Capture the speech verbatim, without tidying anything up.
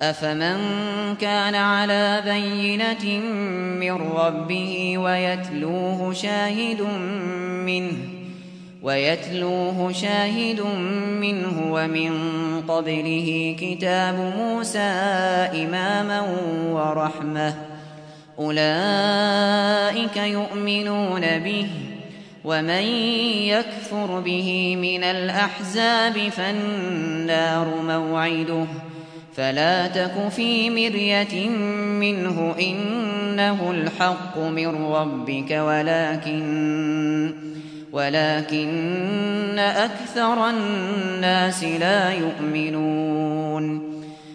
أفمن كان على بينة من ربه ويتلوه شاهد منه ويتلوه شاهد منه ومن قبله كتاب موسى إماما ورحمة أولئك يؤمنون به ومن يكفر به من الأحزاب فالنار موعده فلا تك في مرية منه إنه الحق من ربك ولكن ولكن أكثر الناس لا يؤمنون